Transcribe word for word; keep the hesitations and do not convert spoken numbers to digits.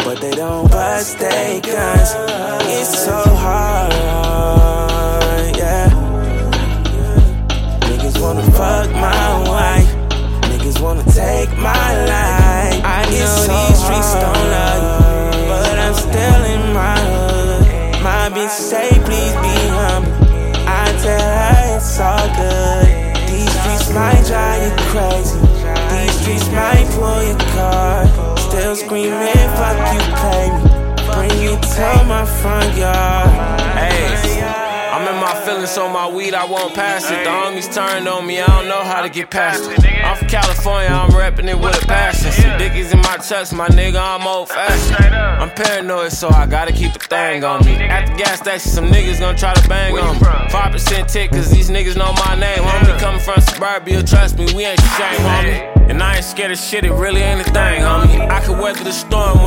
but they don't bust they guns. It's so hard, yeah. Niggas wanna fuck my wife, niggas wanna take my life. I know so these streets don't love you, but I'm still in my hood. My bitch say please be humble, I tell her it's all good. These streets might drive you crazy, these streets might pull your car. Still screaming, fuck you, pay me, bring it to my front yard. Hey, I'm in my feelings, so my weed, I won't pass it. The homies turned on me, I don't know how to get past it. I'm from California, I'm reppin' it with a passion. Some dickies in my chucks, my nigga, I'm old fashioned. I'm paranoid, so I gotta keep a thing on me. At the gas station, some niggas gon' try to bang on me. five percent tick, cause these niggas know my name, homie. Coming from suburbia, trust me, we ain't ashamed, homie. And I ain't scared of shit, it really ain't a thing, homie. I can weather the storm.